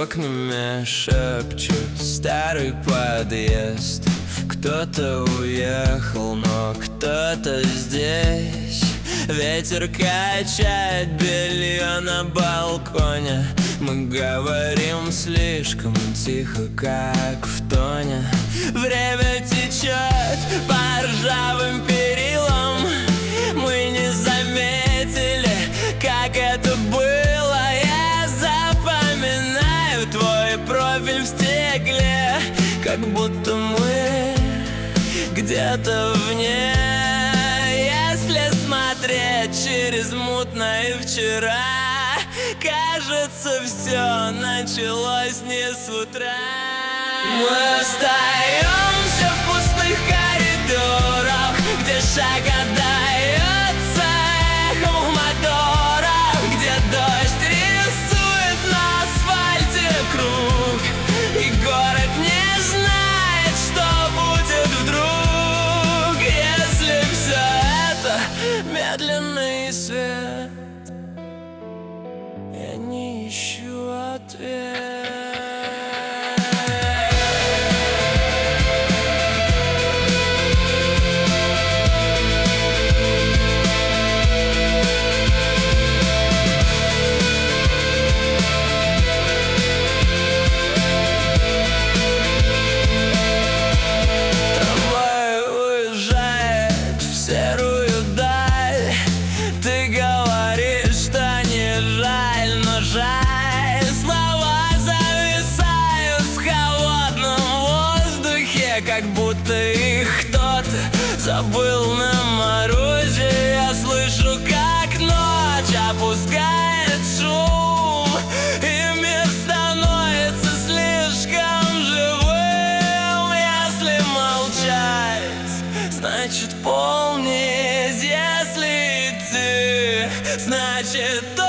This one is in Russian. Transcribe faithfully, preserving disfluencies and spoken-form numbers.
окнами шепчут старый подъезд. Кто-то уехал, но кто-то здесь. Ветер качает белье на балконе. Мы говорим слишком тихо, как в тоне. Время течет по ржавым перилам. Мы не заметили, как это было. Я запоминаю твой профиль в стекле, как будто мы где-то вне. Если смотреть через мутное вчера, кажется, все началось не с утра. Мы остаемся в пустых коридорах, где шаг отдается эхом в моторах, где дождь рисует на асфальте круг, и город не знает, что будет вдруг, если все это медленный свет. Я не ищу ответ. Как будто их кто-то забыл на морозе. Я слышу, как ночь опускает шум, и мир становится слишком живым. Если молчать, значит помнить. Если идти, значит